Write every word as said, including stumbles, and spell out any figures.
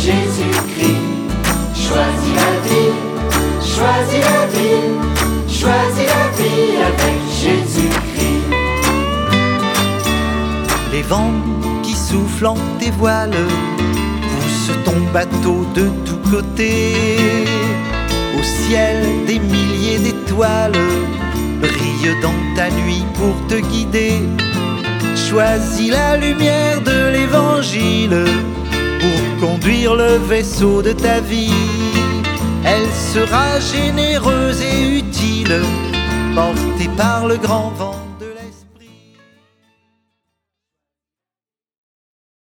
Jésus-Christ. Choisis la vie, choisis la vie, choisis la vie avec Jésus-Christ. Les vents qui soufflent en tes voiles poussent ton bateau de tous côtés. Au ciel, des milliers d'étoiles brillent dans ta nuit pour te guider. Choisis la lumière de l'évangile pour conduire le vaisseau de ta vie. Elle sera généreuse et utile, portée par le grand vent.